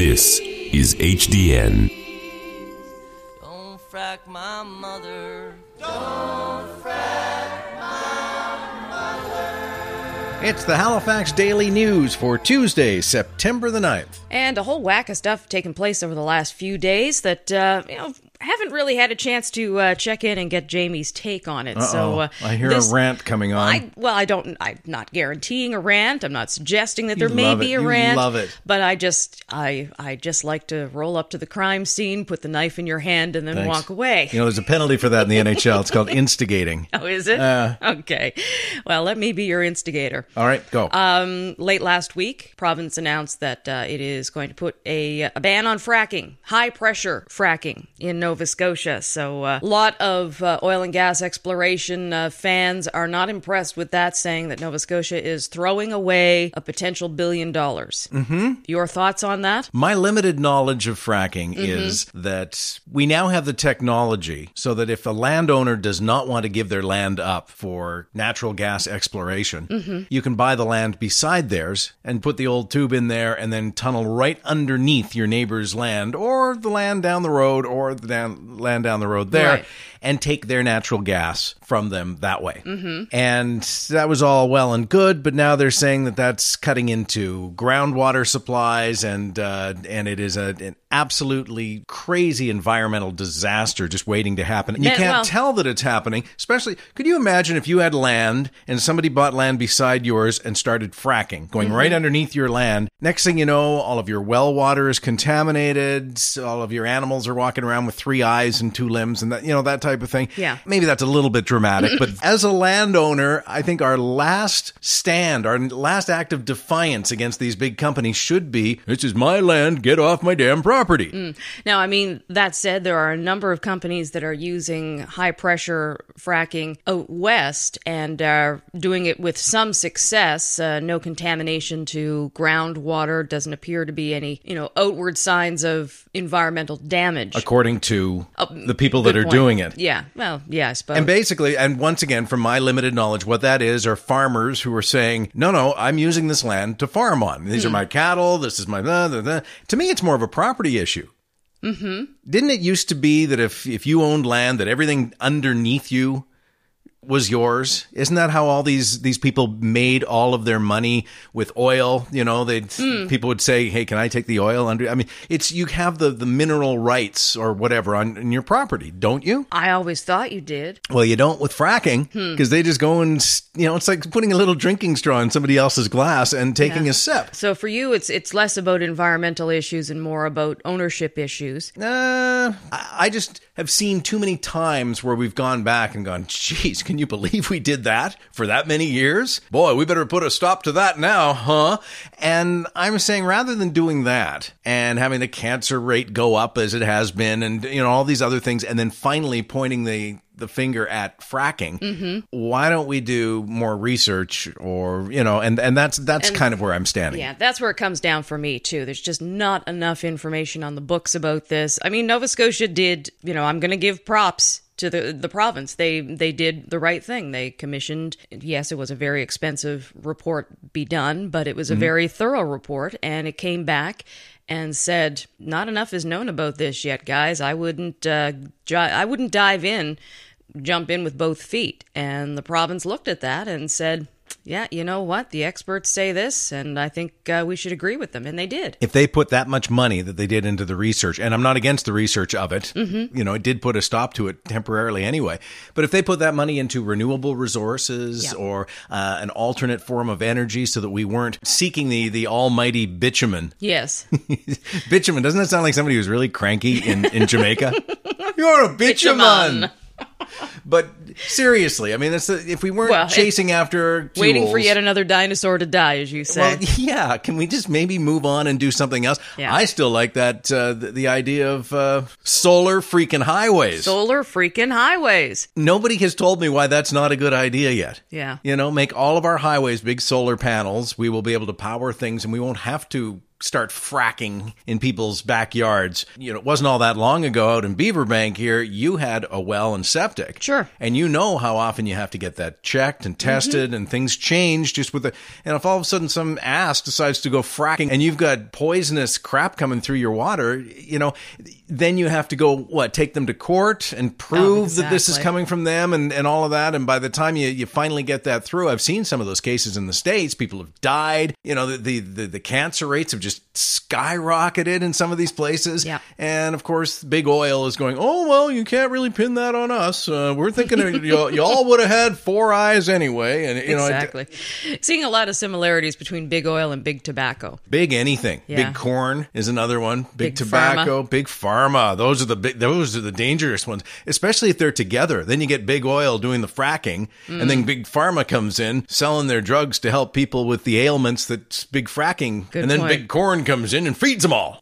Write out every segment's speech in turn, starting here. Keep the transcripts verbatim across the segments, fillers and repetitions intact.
This is H D N. Don't frack my mother. Don't frack my mother. It's the Halifax Daily News for Tuesday, September the ninth. And a whole whack of stuff taken place over the last few days that, uh, you know, haven't really had a chance to uh, check in and get Jamie's take on it. Uh-oh. So uh, I hear this, a rant coming on. I, well, I don't. I'm not guaranteeing a rant. I'm not suggesting that there You may love be it. a You rant. love it. But I just, I, I just like to roll up to the crime scene, put the knife in your hand, and then Thanks. walk away. You know, there's a penalty for that in the N H L. It's called instigating. Oh, is it? Uh, okay. Well, let me be your instigator. All right, go. Um, late last week, province announced that uh, it is going to put a, a ban on fracking, high pressure fracking in Nova Scotia. So a uh, lot of uh, oil and gas exploration uh, fans are not impressed with that, saying that Nova Scotia is throwing away a potential billion dollars. Mm-hmm. Your thoughts on that? My limited knowledge of fracking mm-hmm. is that we now have the technology so that if a landowner does not want to give their land up for natural gas exploration, mm-hmm. you can buy the land beside theirs and put the old tube in there and then tunnel right underneath your neighbor's land or the land down the road or the down, land down the road there. Right. And take their natural gas from them that way. Mm-hmm. And that was all well and good, but now they're saying that that's cutting into groundwater supplies, and uh, and it is a, an absolutely crazy environmental disaster just waiting to happen. And you Man, can't well, tell that it's happening, especially, could you imagine if you had land and somebody bought land beside yours and started fracking, going mm-hmm. right underneath your land? Next thing you know, all of your well water is contaminated, all of your animals are walking around with three eyes and two limbs, and that, you know, that type of thing. Yeah. Maybe that's a little bit dramatic, but as a landowner, I think our last stand, our last act of defiance against these big companies should be, this is my land, get off my damn property. Mm. Now, I mean, that said, there are a number of companies that are using high pressure fracking out west and are doing it with some success. Uh, no contamination to groundwater, doesn't appear to be any, you know, outward signs of environmental damage. According to uh, the people that are point. doing it. Yeah, well, yeah, I suppose. And basically, and once again, from my limited knowledge, what that is are farmers who are saying, no, no, I'm using this land to farm on. These hmm. are my cattle. This is my... Blah, blah, blah. To me, it's more of a property issue. Mm-hmm. Didn't it used to be that if, if you owned land, that everything underneath you was yours? Isn't that how all these these people made all of their money with oil? You know, they mm. people would say, "Hey, can I take the oil under?" I mean, it's you have the, the mineral rights or whatever on, on your property, don't you? I always thought you did. Well, you don't with fracking because hmm. they just go and, you know, it's like putting a little drinking straw in somebody else's glass and taking yeah. a sip. So for you, it's it's less about environmental issues and more about ownership issues. Uh, I just have seen too many times where we've gone back and gone, geez, can you believe we did that for that many years? Boy, we better put a stop to that now, huh? And I'm saying rather than doing that and having the cancer rate go up as it has been and, you know, all these other things, and then finally pointing the the finger at fracking, mm-hmm. why don't we do more research or, you know, and, and that's that's and, kind of where I'm standing. Yeah, that's where it comes down for me, too. There's just not enough information on the books about this. I mean, Nova Scotia did, you know, I'm going to give props to the the province. They they did the right thing. They commissioned, yes, it was a very expensive report be done, but it was a mm-hmm. very thorough report, and it came back and said, not enough is known about this yet, guys. I wouldn't uh, ju- I wouldn't dive in, jump in with both feet. And the province looked at that and said, yeah, you know what? The experts say this, and I think uh, we should agree with them. And they did. If they put that much money that they did into the research, and I'm not against the research of it, mm-hmm. you know, it did put a stop to it temporarily anyway. But if they put that money into renewable resources yep. or uh, an alternate form of energy so that we weren't seeking the, the almighty bitumen. Yes. Bitumen. Doesn't that sound like somebody who's really cranky in, in Jamaica? You're a bitumen. bitumen. But seriously, I mean, that's the, if we weren't well, chasing after tools, waiting for yet another dinosaur to die, as you say. Well, yeah. Can we just maybe move on and do something else? Yeah. I still like that uh, the, the idea of uh, solar freaking highways. Solar freaking highways. Nobody has told me why that's not a good idea yet. Yeah. You know, make all of our highways big solar panels. We will be able to power things, and we won't have to start fracking in people's backyards. You know, it wasn't all that long ago out in Beaverbank here, you had a well and septic. Sure. And you know how often you have to get that checked and tested, mm-hmm. and things change just with the, and if all of a sudden some ass decides to go fracking and you've got poisonous crap coming through your water, you know, then you have to go, what, take them to court and prove oh, exactly. that this is coming from them and, and all of that. And by the time you, you finally get that through, I've seen some of those cases in the States. People have died. You know, the, the, the, the cancer rates have just skyrocketed in some of these places. Yeah. And of course, big oil is going, oh, well, you can't really pin that on us. Uh, we're thinking y'all, y'all would have had four eyes anyway. And you Exactly. know, Seeing a lot of similarities between big oil and big tobacco. Big anything. Yeah. Big corn is another one. Big, Big tobacco, pharma. big pharma. Those are the big, those are the dangerous ones, especially if they're together. Then you get big oil doing the fracking, mm. and then big pharma comes in selling their drugs to help people with the ailments that's big fracking. Good and then point. big corn comes in and feeds them all.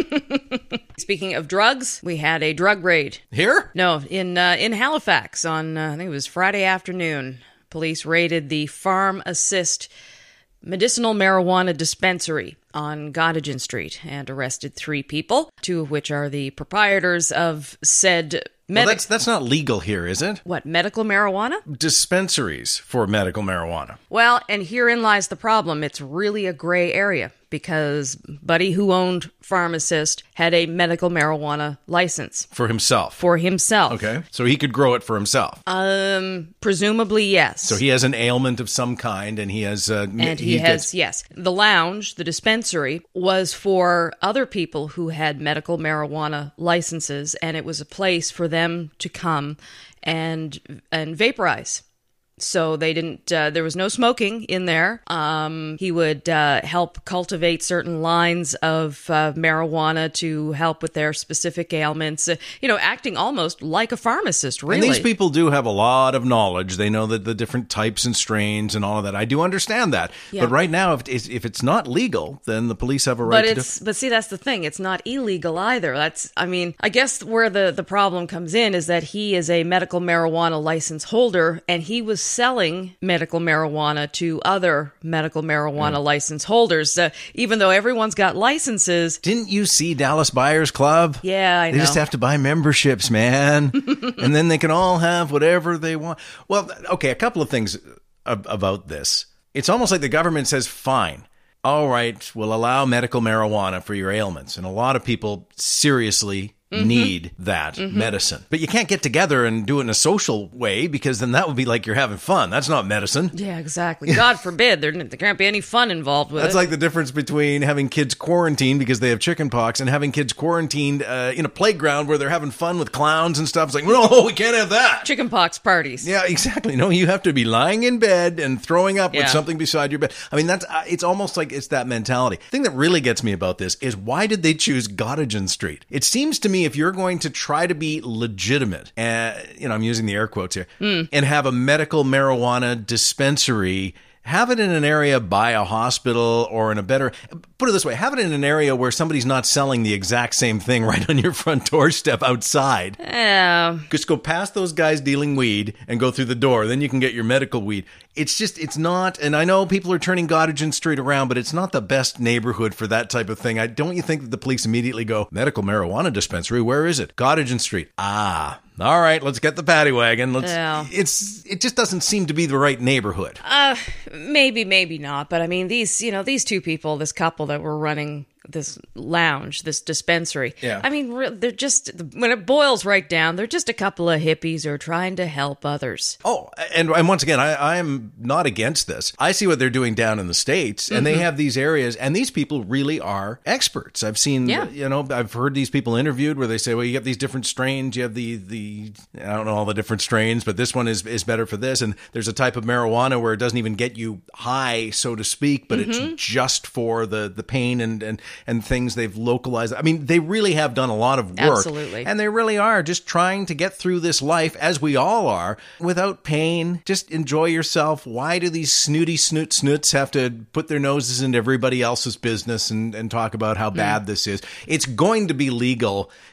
Speaking of drugs, we had a drug raid. Here? No, in uh, in Halifax on, uh, I think it was Friday afternoon. Police raided the Farm Assist medicinal marijuana dispensary on Gottingen Street and arrested three people, two of which are the proprietors of said Well, medic... that's, that's not legal here, is it? What, medical marijuana? Dispensaries for medical marijuana. Well, and herein lies the problem. It's really a gray area because Buddy, who owned Farm Assist, had a medical marijuana license. For himself. For himself. Okay. So he could grow it for himself. Um, presumably, yes. So he has an ailment of some kind, and he has... Uh, and he, he has, gets... yes. The lounge, the dispensary, was for other people who had medical marijuana licenses, and it was a place for them to come and and vaporize. So they didn't, uh, there was no smoking in there. Um, he would uh, help cultivate certain lines of uh, marijuana to help with their specific ailments, uh, you know, acting almost like a pharmacist, really. And these people do have a lot of knowledge. They know that the different types and strains and all of that. I do understand that. Yeah. But right now, if it's, if it's not legal, then the police have a right but to it's, do... But see, that's the thing. It's not illegal either. That's, I mean, I guess where the, the problem comes in is that he is a medical marijuana license holder, and he was selling medical marijuana to other medical marijuana mm. license holders, uh, even though everyone's got licenses. Didn't you see Dallas Buyers Club? Yeah, I they know. They just have to buy memberships, man. And then they can all have whatever they want. Well, okay, a couple of things ab- about this. It's almost like the government says, fine, all right, we'll allow medical marijuana for your ailments. And a lot of people seriously Mm-hmm. need that mm-hmm. medicine. But you can't get together and do it in a social way, because then that would be like you're having fun. That's not medicine. Yeah, exactly. God forbid. There, there can't be any fun involved with That's it. That's like the difference between having kids quarantined because they have chicken pox and having kids quarantined uh, in a playground where they're having fun with clowns and stuff. It's like, no, we can't have that. Chicken pox parties. Yeah, exactly. No, you have to be lying in bed and throwing up yeah. with something beside your bed. I mean, that's uh, it's almost like it's that mentality. The thing that really gets me about this is, why did they choose Gottingen Street? It seems to me if you're going to try to be legitimate, uh, you know, I'm using the air quotes here, mm. and have a medical marijuana dispensary, have it in an area by a hospital or in a better, put it this way, have it in an area where somebody's not selling the exact same thing right on your front doorstep outside. Yeah. Just go past those guys dealing weed and go through the door. Then you can get your medical weed. It's just, it's not, and I know people are turning Gottingen Street around, but it's not the best neighborhood for that type of thing. I don't you think that the police immediately go, medical marijuana dispensary, where is it? Gottingen Street. Ah, all right, let's get the paddy wagon. Let's. Yeah. It's it just doesn't seem to be the right neighborhood. Uh, maybe, maybe not. But I mean, these, you know, these two people, this couple that were running this lounge, this dispensary. Yeah. I mean, they're just, when it boils right down, they're just a couple of hippies who are trying to help others. Oh, and, and once again, I, I am not against this. I see what they're doing down in the States, and mm-hmm. they have these areas, and these people really are experts. I've seen, yeah. you know, I've heard these people interviewed where they say, well, you have these different strains, you have the, the I don't know all the different strains, but this one is, is better for this, and there's a type of marijuana where it doesn't even get you high, so to speak, but mm-hmm. it's just for the, the pain and, and, and things they've localized. I mean, they really have done a lot of work. Absolutely. And they really are just trying to get through this life, as we all are, without pain. Just enjoy yourself. Why do these snooty snoot snoots have to put their noses into everybody else's business and, and talk about how bad mm. this is? It's going to be legal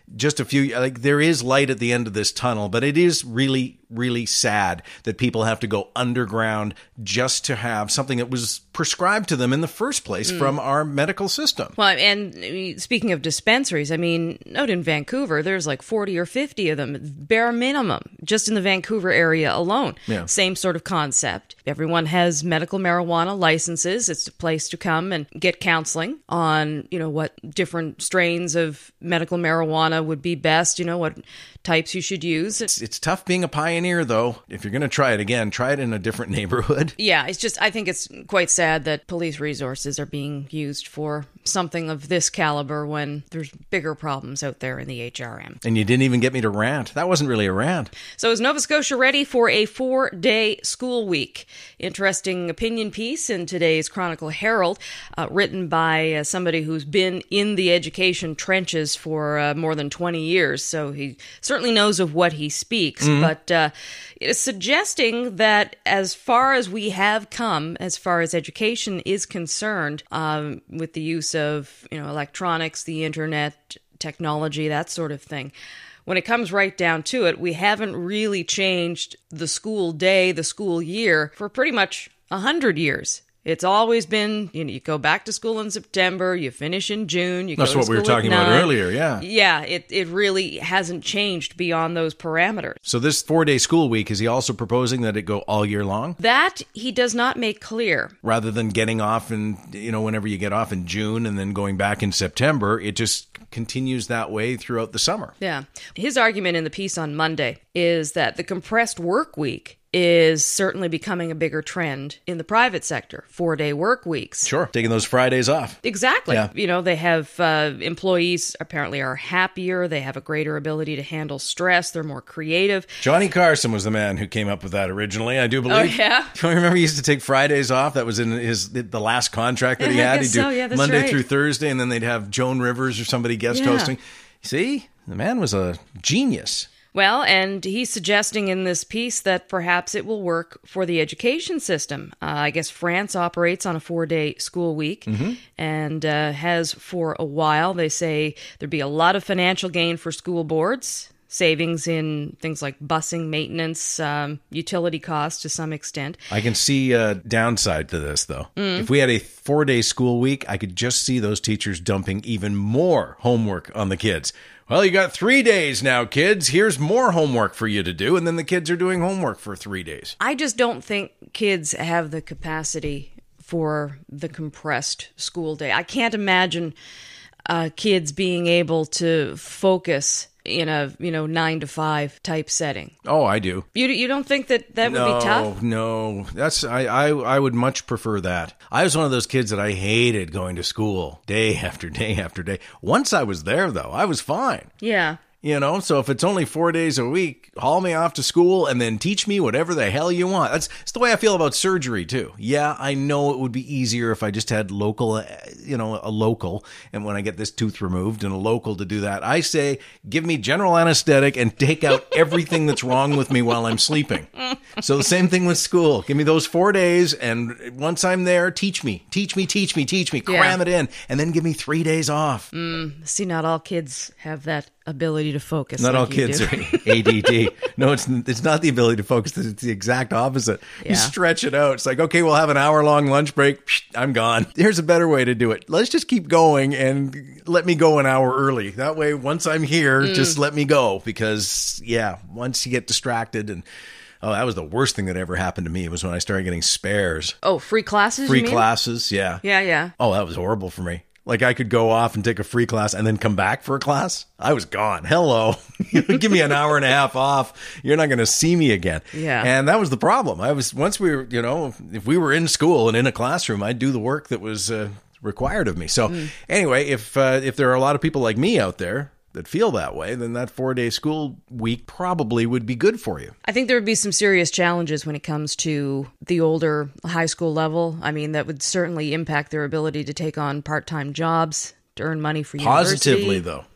just a few, like there is light at the end of this tunnel, but it is really, really sad that people have to go underground just to have something that was prescribed to them in the first place mm. from our medical system. Well, and speaking of dispensaries, I mean, out in Vancouver, there's like forty or fifty of them, bare minimum, just in the Vancouver area alone. Yeah. Same sort of concept. Everyone has medical marijuana licenses. It's a place to come and get counseling on, you know, what different strains of medical marijuana would be best, you know, what types you should use. It's, it's tough being a pioneer, though. If you're going to try it again, try it in a different neighborhood. Yeah, it's just, I think it's quite sad that police resources are being used for something of this caliber when there's bigger problems out there in the H R M. And you didn't even get me to rant. That wasn't really a rant. So is Nova Scotia ready for a four-day school week? Interesting opinion piece in today's Chronicle Herald, uh, written by uh, somebody who's been in the education trenches for uh, more than twenty years, so he certainly knows of what he speaks. Mm-hmm. But uh, it is suggesting that as far as we have come, as far as education is concerned, um, with the use of, you know, electronics, the internet, technology, that sort of thing, when it comes right down to it, we haven't really changed the school day, the school year, for pretty much a hundred years. It's always been, you know, you go back to school in September, you finish in June, you That's go to what we were talking about earlier, yeah. Yeah, it, it really hasn't changed beyond those parameters. So this four-day school week, is he also proposing that it go all year long? That he does not make clear. Rather than getting off in, you know, whenever you get off in June and then going back in September, it just continues that way throughout the summer. Yeah. His argument in the piece on Monday is that the compressed work week is certainly becoming a bigger trend in the private sector. Four-day work weeks. Sure, taking those Fridays off. Exactly. Yeah. You know, they have, uh, employees apparently are happier. They have a greater ability to handle stress. They're more creative. Johnny Carson was the man who came up with that originally, I do believe. Oh, yeah? Do you remember he used to take Fridays off? That was in his the last contract that he I had. guess He'd do so. Yeah, that's Monday right. through Thursday, and then they'd have Joan Rivers or somebody guest Yeah. hosting. See? The man was a genius. Well, and he's suggesting in this piece that perhaps it will work for the education system. Uh, I guess France operates on a four-day school week mm-hmm. and uh, has for a while. They say there'd be a lot of financial gain for school boards, savings in things like busing, maintenance, um, utility costs to some extent. I can see a downside to this, though. Mm. If we had a four-day school week, I could just see those teachers dumping even more homework on the kids. Well, you got three days now, kids. Here's more homework for you to do. And then the kids are doing homework for three days. I just don't think kids have the capacity for the compressed school day. I can't imagine uh, kids being able to focus in a, you know, nine to five type setting. Oh, I do. You you don't think that that would no, be tough? No, that's I, I I would much prefer that. I was one of those kids that I hated going to school day after day after day. Once I was there, though, I was fine. Yeah. You know, so if it's only four days a week, haul me off to school and then teach me whatever the hell you want. That's, that's the way I feel about surgery, too. Yeah, I know it would be easier if I just had local, you know, a local, and when I get this tooth removed and a local to do that. I say, give me general anesthetic and take out everything that's wrong with me while I'm sleeping. So the same thing with school. Give me those four days, and once I'm there, teach me, teach me, teach me, teach me, cram Yeah. it in, and then give me three days off. Mm, see, not all kids have that ability to focus. Not like all you kids do. are A D D. No, it's it's not the ability to focus. It's the exact opposite. Yeah. You stretch it out. It's like, okay, we'll have an hour long lunch break. Psh, I'm gone. Here's a better way to do it. Let's just keep going and let me go an hour early. That way, once I'm here, mm. just let me go. Because, yeah, once you get distracted and... Oh, that was the worst thing that ever happened to me was when I started getting spares. Oh, free classes? Free you mean? classes, yeah. Yeah, yeah. Oh, that was horrible for me. Like, I could go off and take a free class and then come back for a class. I was gone. Hello. Give me an hour and a half off. You're not going to see me again. Yeah. And that was the problem. I was, once we were, you know, if we were in school and in a classroom, I'd do the work that was uh, required of me. So mm. anyway, if uh, if there are a lot of people like me out there that feel that way, then that four-day school week probably would be good for you. I think there would be some serious challenges when it comes to the older high school level. I mean, that would certainly impact their ability to take on part-time jobs, to earn money for university. Positively, though.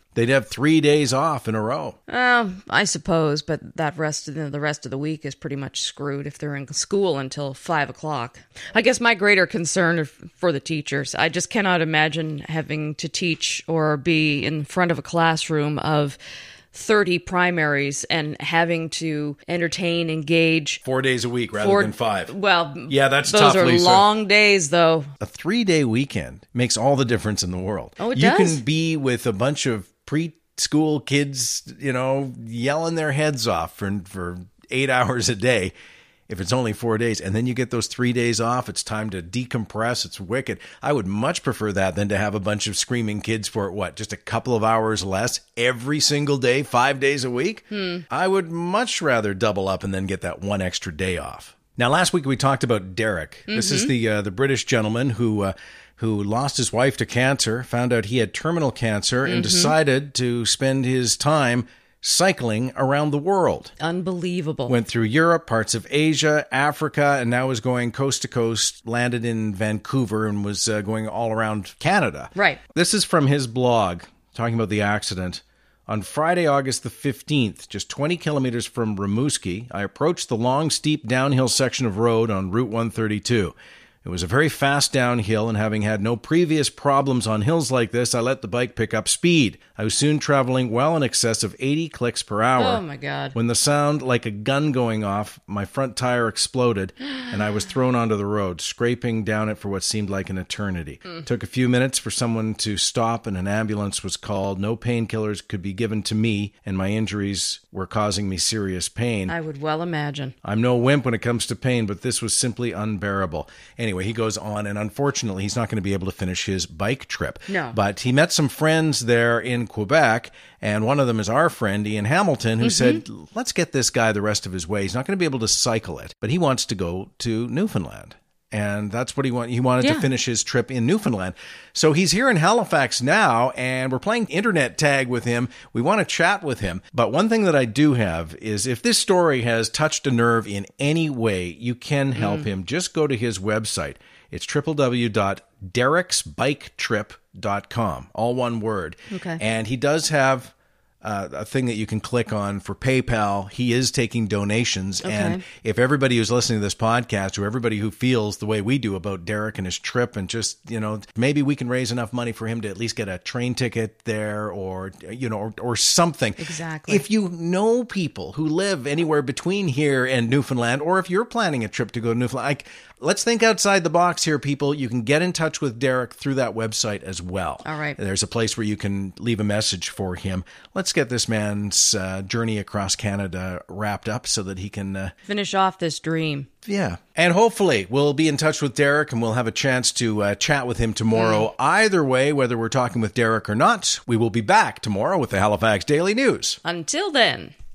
They'd have three days off in a row. Um, I suppose, but that rest of the, the rest of the week is pretty much screwed if they're in school until five o'clock. I guess my greater concern is for the teachers. I just cannot imagine having to teach or be in front of a classroom of thirty primaries and having to entertain, engage. Four days a week rather four, than five. Well, yeah, that's those tough, are Lisa. long days, though. A three-day weekend makes all the difference in the world. Oh, it you does? You can be with a bunch of preschool kids, you know, yelling their heads off for for eight hours a day. If it's only four days, and then you get those three days off, it's time to decompress. It's wicked. I would much prefer that than to have a bunch of screaming kids for, what, just a couple of hours less every single day, five days a week? Hmm. I would much rather double up and then get that one extra day off. Now, last week we talked about Derek. Mm-hmm. This is the uh, the British gentleman who uh, who lost his wife to cancer, found out he had terminal cancer, mm-hmm. and decided to spend his time cycling around the world. Unbelievable. Went through Europe, parts of Asia, Africa, and now is going coast to coast, landed in Vancouver, and was uh, going all around Canada. Right. This is from his blog, talking about the accident. On Friday, August the fifteenth, just twenty kilometers from Rimouski, I approached the long, steep downhill section of road on Route one thirty-two. It was a very fast downhill, and having had no previous problems on hills like this, I let the bike pick up speed. I was soon traveling well in excess of eighty clicks per hour. Oh, my God. When the sound like a gun going off, my front tire exploded, and I was thrown onto the road, scraping down it for what seemed like an eternity. Mm. It took a few minutes for someone to stop, and an ambulance was called. No painkillers could be given to me, and my injuries were causing me serious pain. I would well imagine. I'm no wimp when it comes to pain, but this was simply unbearable. Anyway, he goes on, and unfortunately, he's not going to be able to finish his bike trip. No. But he met some friends there in Quebec, and one of them is our friend, Ian Hamilton, who mm-hmm. said, let's get this guy the rest of his way. He's not going to be able to cycle it, but he wants to go to Newfoundland. And that's what he wanted. He wanted yeah. to finish his trip in Newfoundland. So he's here in Halifax now, and we're playing internet tag with him. We want to chat with him. But one thing that I do have is if this story has touched a nerve in any way, you can help mm. him. Just go to his website. It's w w w dot derek's bike trip dot com, all one word. Okay. And he does have Uh, a thing that you can click on for PayPal. He is taking donations. Okay. And if everybody who's listening to this podcast, or everybody who feels the way we do about Derek and his trip, and just, you know, maybe we can raise enough money for him to at least get a train ticket there, or, you know, or, or something. Exactly. If you know people who live anywhere between here and Newfoundland, or if you're planning a trip to go to Newfoundland, like, let's think outside the box here, people. You can get in touch with Derek through that website as well. All right. There's a place where you can leave a message for him. Let's get this man's uh, journey across Canada wrapped up so that he can uh, finish off this dream. Yeah. And hopefully we'll be in touch with Derek, and we'll have a chance to uh, chat with him tomorrow. Mm. Either way, whether we're talking with Derek or not, we will be back tomorrow with the Halifax Daily News. Until then.